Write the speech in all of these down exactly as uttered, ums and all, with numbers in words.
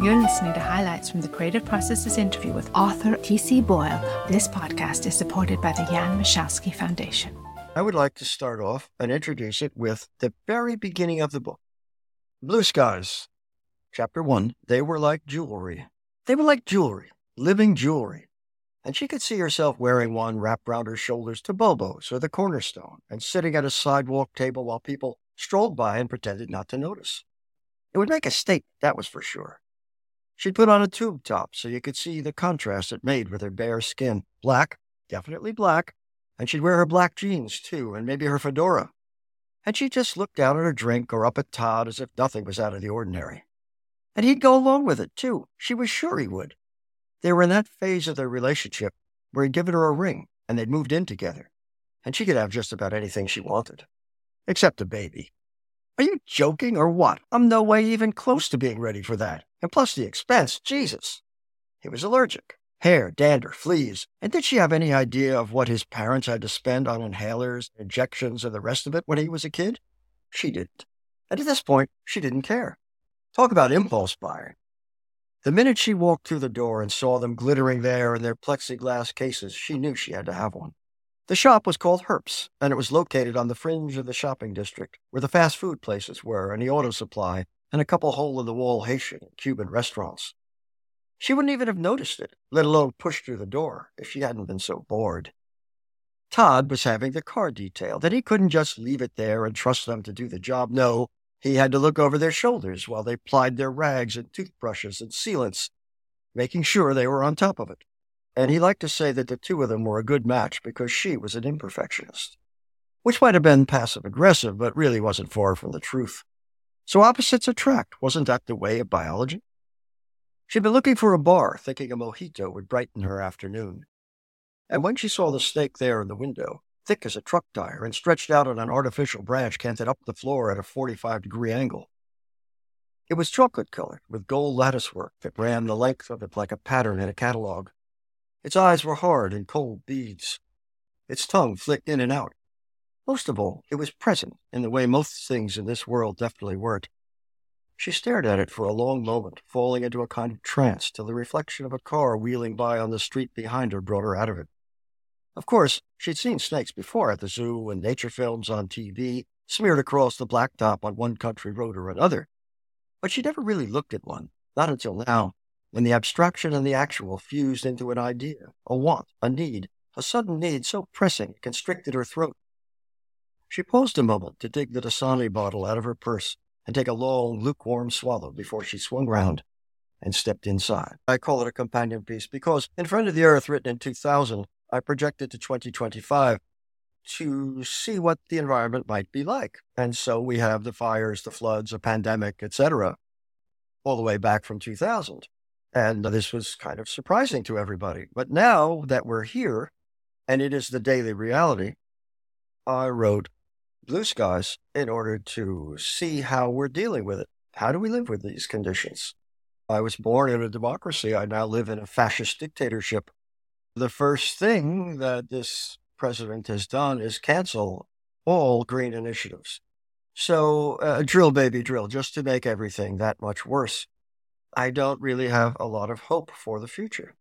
You're listening to highlights from the Creative Processes interview with author T C Boyle. This podcast is supported by the Jan Michalski Foundation. I would like to start off and introduce it with the very beginning of the book. Blue Skies, Chapter one, they were like jewelry. They were like jewelry, living jewelry. And she could see herself wearing one wrapped round her shoulders to Bobo's or the Cornerstone and sitting at a sidewalk table while people strolled by and pretended not to notice. It would make a statement, that was for sure. She'd put on a tube top so you could see the contrast it made with her bare skin. Black, definitely black, and she'd wear her black jeans, too, and maybe her fedora. And she'd just look down at her drink or up at Todd as if nothing was out of the ordinary. And he'd go along with it, too. She was sure he would. They were in that phase of their relationship where he'd given her a ring, and they'd moved in together. And she could have just about anything she wanted. Except a baby. Are you joking or what? I'm no way even close to being ready for that. And plus the expense, Jesus. He was allergic. Hair, dander, fleas. And did she have any idea of what his parents had to spend on inhalers, injections, and the rest of it when he was a kid? She didn't. And at this point, she didn't care. Talk about impulse buying. The minute she walked through the door and saw them glittering there in their plexiglass cases, she knew she had to have one. The shop was called Herps, and it was located on the fringe of the shopping district, where the fast food places were, and the auto supply, and a couple hole-in-the-wall Haitian and Cuban restaurants. She wouldn't even have noticed it, let alone pushed through the door, if she hadn't been so bored. Todd was having the car detailed, and he couldn't just leave it there and trust them to do the job. No, he had to look over their shoulders while they plied their rags and toothbrushes and sealants, making sure they were on top of it. And he liked to say that the two of them were a good match because she was an imperfectionist, which might have been passive-aggressive, but really wasn't far from the truth. So opposites attract. Wasn't that the way of biology? She'd been looking for a bar, thinking a mojito would brighten her afternoon. And when she saw the snake there in the window, thick as a truck tire and stretched out on an artificial branch canted up the floor at a forty-five degree angle. It was chocolate-colored with gold latticework that ran the length of it like a pattern in a catalog. Its eyes were hard and cold beads. Its tongue flicked in and out. Most of all, it was present in the way most things in this world definitely weren't. She stared at it for a long moment, falling into a kind of trance till the reflection of a car wheeling by on the street behind her brought her out of it. Of course, she'd seen snakes before at the zoo and nature films on T V, smeared across the blacktop on one country road or another. But she never really looked at one, not until now, when the abstraction and the actual fused into an idea, a want, a need, a sudden need so pressing it constricted her throat. She paused a moment to dig the Dasani bottle out of her purse and take a long, lukewarm swallow before she swung round and stepped inside. I call it a companion piece because in Friend of the Earth, written in two thousand, I projected to twenty twenty-five to see what the environment might be like. And so we have the fires, the floods, a pandemic, et cetera, all the way back from two thousand. And this was kind of surprising to everybody. But now that we're here, and it is the daily reality, I wrote Blue Skies in order to see how we're dealing with it. How do we live with these conditions? I was born in a democracy. I now live in a fascist dictatorship. The first thing that this president has done is cancel all green initiatives. So uh, drill, baby, drill, just to make everything that much worse. I don't really have a lot of hope for the future.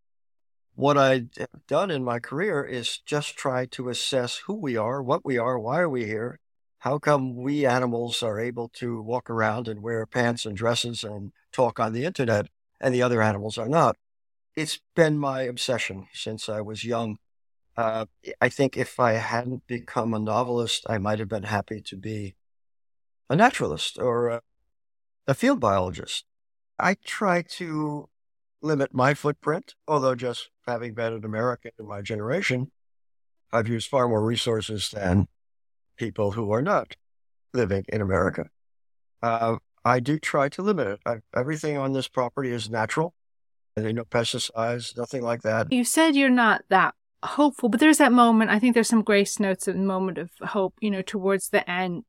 What I've done in my career is just try to assess who we are, what we are, why are we here, how come we animals are able to walk around and wear pants and dresses and talk on the internet, and the other animals are not. It's been my obsession since I was young. Uh, I think if I hadn't become a novelist, I might have been happy to be a naturalist or a, a field biologist. I try to limit my footprint, although just having been an American in my generation, I've used far more resources than people who are not living in America. Uh, I do try to limit it. I, everything on this property is natural. There are no pesticides, nothing like that. You said you're not that hopeful, but there's that moment, I think there's some grace notes, a moment of hope, you know, towards the end.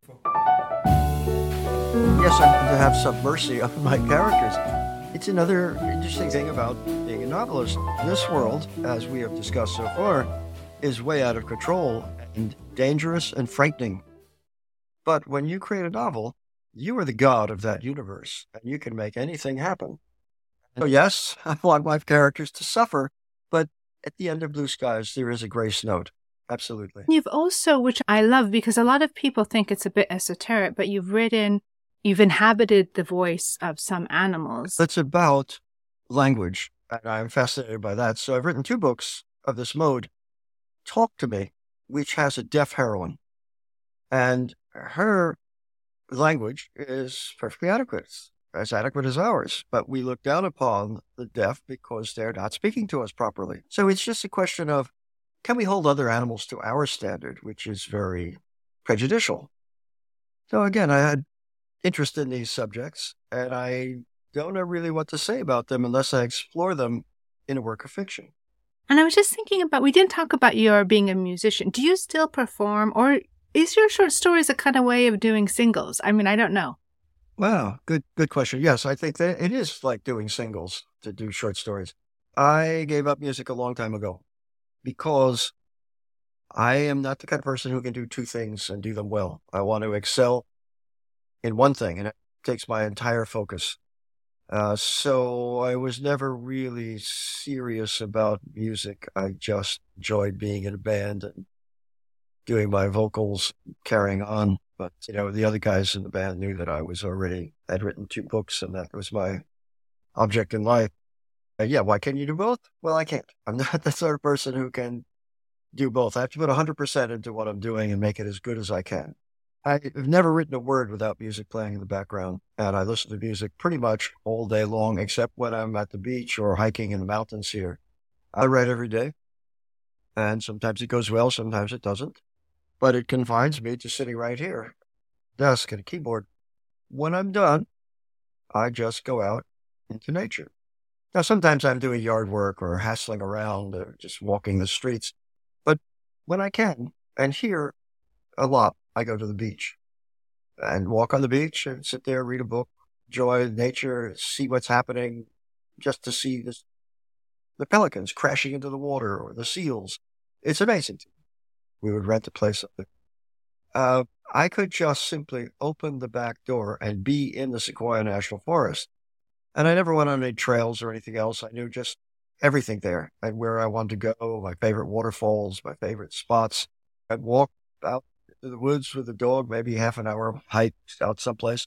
Yes, I have to have some mercy on my characters. It's another interesting thing about being a novelist. This world, as we have discussed so far, is way out of control and dangerous and frightening. But when you create a novel, you are the god of that universe, and you can make anything happen. So yes, I want my characters to suffer, but at the end of Blue Skies, there is a grace note. Absolutely. You've also, which I love because a lot of people think it's a bit esoteric, but you've written, you've inhabited the voice of some animals. It's about language, and I'm fascinated by that. So I've written two books of this mode, Talk to Me, which has a deaf heroine. And her language is perfectly adequate, as adequate as ours. But we look down upon the deaf because they're not speaking to us properly. So it's just a question of, can we hold other animals to our standard, which is very prejudicial? So again, I had interest in these subjects, and I don't know really what to say about them unless I explore them in a work of fiction. And I was just thinking about, we didn't talk about your being a musician. Do you still perform, or is your short stories a kind of way of doing singles? I mean, I don't know. Wow, good good question. Yes, I think that it is like doing singles to do short stories. I gave up music a long time ago because I am not the kind of person who can do two things and do them well. I want to excel in one thing, and it takes my entire focus. Uh, so I was never really serious about music. I just enjoyed being in a band and doing my vocals, carrying on. But, you know, the other guys in the band knew that I was already, had written two books, and that was my object in life. Uh, yeah, why can't you do both? Well, I can't. I'm not the sort of person who can do both. I have to put one hundred percent into what I'm doing and make it as good as I can. I've never written a word without music playing in the background, and I listen to music pretty much all day long, except when I'm at the beach or hiking in the mountains here. I write every day, and sometimes it goes well, sometimes it doesn't, but it confines me to sitting right here, desk and a keyboard. When I'm done, I just go out into nature. Now, sometimes I'm doing yard work or hassling around or just walking the streets, but when I can, and here a lot, I go to the beach and walk on the beach and sit there, read a book, enjoy nature, see what's happening, just to see this, the pelicans crashing into the water or the seals. It's amazing. We would rent a place up there. Uh, I could just simply open the back door and be in the Sequoia National Forest. And I never went on any trails or anything else. I knew just everything there and where I wanted to go, my favorite waterfalls, my favorite spots. I'd walk out to the woods with the dog, maybe half an hour hike out someplace,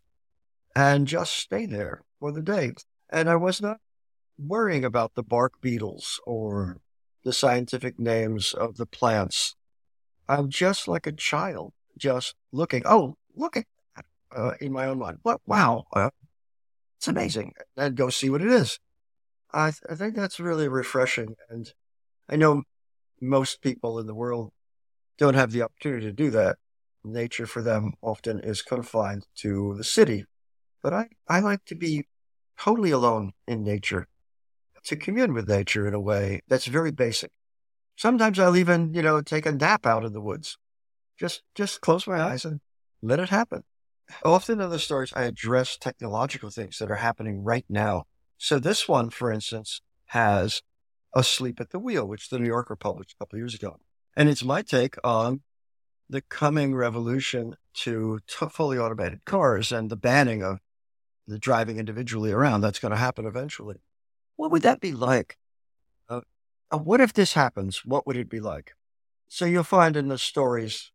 and just stay there for the day. And I was not worrying about the bark beetles or the scientific names of the plants. I'm just like a child, just looking, oh, look at that, uh, in my own mind. What? Wow, uh, it's amazing. And go see what it is. I, th- I think that's really refreshing. And I know most people in the world don't have the opportunity to do that. Nature for them often is confined to the city. But I, I like to be totally alone in nature, to commune with nature in a way that's very basic. Sometimes I'll even, you know, take a nap out in the woods. Just just close my eyes and let it happen. Often in the stories, I address technological things that are happening right now. So this one, for instance, has Asleep at the Wheel, which the New Yorker published a couple of years ago. And it's my take on the coming revolution to t- fully automated cars and the banning of the driving individually around. That's going to happen eventually. What would that be like? Uh, uh, what if this happens? What would it be like? So you'll find in the stories,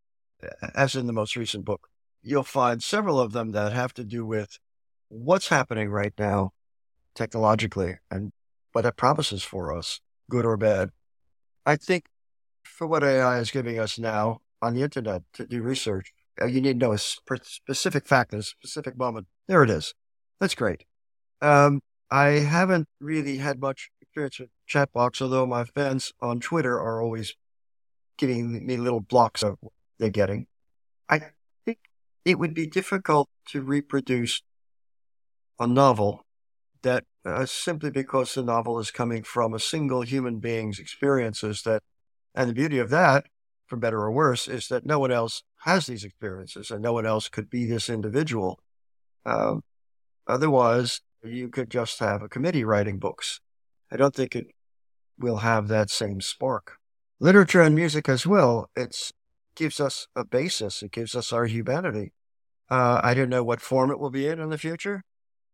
as in the most recent book, you'll find several of them that have to do with what's happening right now technologically and what it promises for us, good or bad. I think for what A I is giving us now on the internet to do research, uh, you need to know a sp- specific fact at a specific moment. There it is. That's great. Um, I haven't really had much experience with chatbots, although my fans on Twitter are always giving me little blocks of what they're getting. I think it would be difficult to reproduce a novel that uh, simply because the novel is coming from a single human being's experiences that, and the beauty of that, for better or worse, is that no one else has these experiences and no one else could be this individual. Um, otherwise, you could just have a committee writing books. I don't think it will have that same spark. Literature and music as well, it gives us a basis. It gives us our humanity. Uh, I don't know what form it will be in in the future,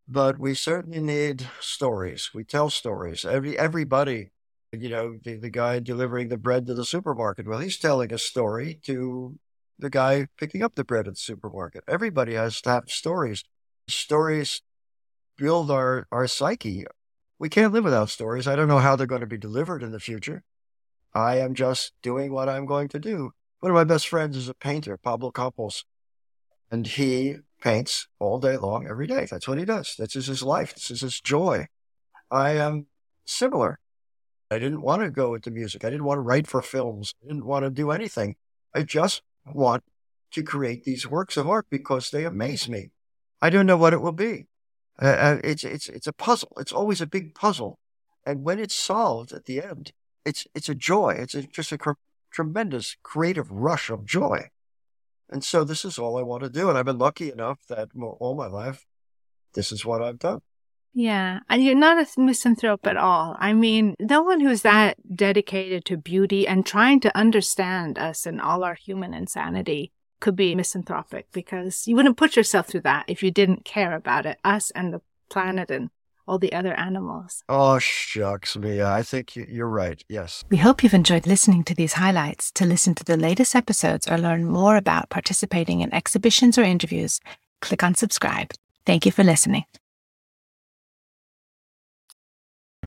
but we certainly need stories. We tell stories. Every everybody, you know, the, the guy delivering the bread to the supermarket, well, he's telling a story to the guy picking up the bread at the supermarket. Everybody has to have stories. Stories build our, our psyche. We can't live without stories. I don't know how they're going to be delivered in the future. I am just doing what I'm going to do. One of my best friends is a painter, Pablo Campos, and he paints all day long, every day. That's what he does. This is his life. This is his joy. I am similar. I didn't want to go into music. I didn't want to write for films. I didn't want to do anything. I just want to create these works of art because they amaze me. I don't know what it will be. Uh, it's it's it's a puzzle. It's always a big puzzle, and when it's solved at the end, it's it's a joy. It's a, just a cr- tremendous creative rush of joy. And so this is all I want to do, and I've been lucky enough that all my life, this is what I've done. Yeah, and you're not a misanthrope at all. I mean, no one who's that dedicated to beauty and trying to understand us and all our human insanity could be misanthropic, because you wouldn't put yourself through that if you didn't care about it, us and the planet and all the other animals. Oh, shucks, Mia. I think you're right. Yes. We hope you've enjoyed listening to these highlights. To listen to the latest episodes or learn more about participating in exhibitions or interviews, click on subscribe. Thank you for listening.